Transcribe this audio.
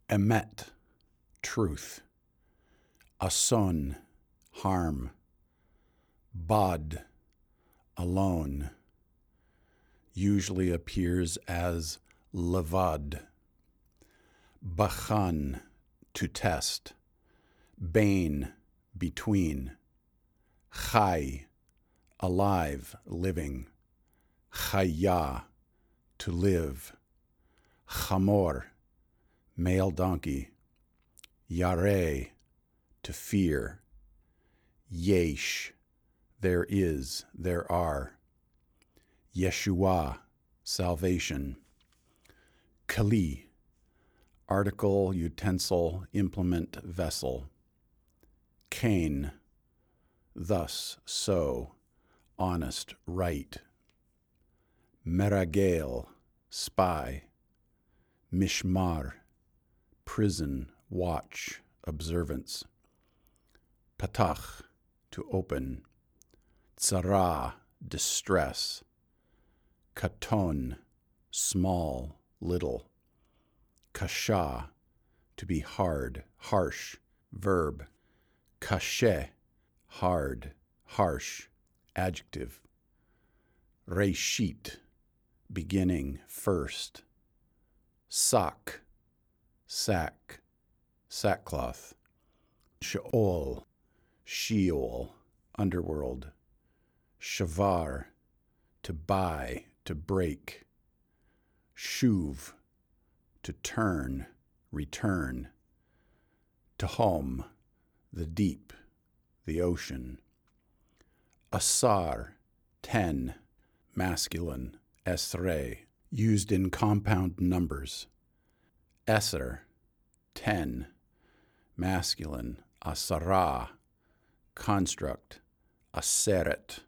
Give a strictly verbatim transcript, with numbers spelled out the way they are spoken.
Emet, truth. Ason, harm. Bod, alone. Usually appears as levad. Bachan, to test. Bain, between. Chai, alive, living. Chaya, to live. Chamor, male donkey. Yareh, to fear. Yesh, there is, there are. Yeshua, salvation. Kali, article, utensil, implement, vessel. Cain, thus, so, honest, right. Meragel, spy. Mishmar, prison, watch, observance. Patach, to open. Tzara, distress. Katon, small, little. Kasha, to be hard, harsh, verb. Kashe, hard, harsh, adjective. Reshit, beginning, first. Sak, sack, sackcloth. Sheol, Sheol, underworld. Shavar, to buy, to break. Shuv, to turn, return. Tahom, the deep, the ocean. Asar, ten, masculine, esrei, used in compound numbers. Eser, ten, masculine, asara, construct, aseret,